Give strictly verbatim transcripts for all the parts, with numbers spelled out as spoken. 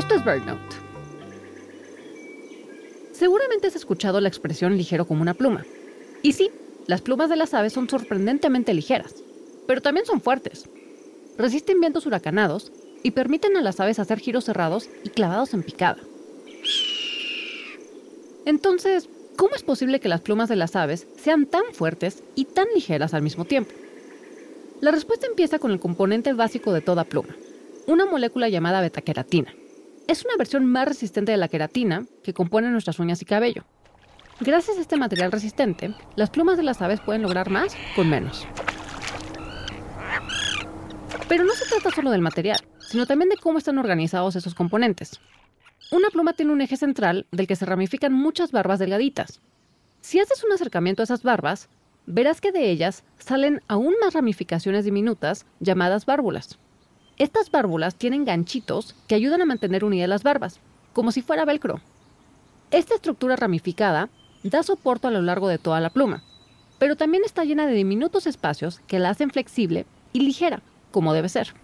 Esto es BirdNote. Seguramente has escuchado la expresión ligero como una pluma. Y sí, las plumas de las aves son sorprendentemente ligeras, pero también son fuertes. Resisten vientos huracanados y permiten a las aves hacer giros cerrados y clavados en picada. Entonces, ¿cómo es posible que las plumas de las aves sean tan fuertes y tan ligeras al mismo tiempo? La respuesta empieza con el componente básico de toda pluma, una molécula llamada betaqueratina. Es una versión más resistente de la queratina que compone nuestras uñas y cabello. Gracias a este material resistente, las plumas de las aves pueden lograr más con menos. Pero no se trata solo del material, sino también de cómo están organizados esos componentes. Una pluma tiene un eje central del que se ramifican muchas barbas delgaditas. Si haces un acercamiento a esas barbas, verás que de ellas salen aún más ramificaciones diminutas llamadas bárbulas. Estas bárbulas tienen ganchitos que ayudan a mantener unidas las barbas, como si fuera velcro. Esta estructura ramificada da soporte a lo largo de toda la pluma, pero también está llena de diminutos espacios que la hacen flexible y ligera, como debe ser.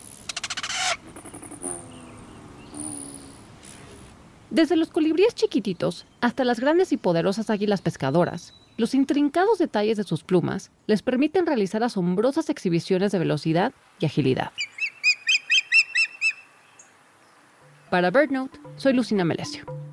Desde los colibríes chiquititos hasta las grandes y poderosas águilas pescadoras, los intrincados detalles de sus plumas les permiten realizar asombrosas exhibiciones de velocidad y agilidad. Para BirdNote, soy Lucina Melesio.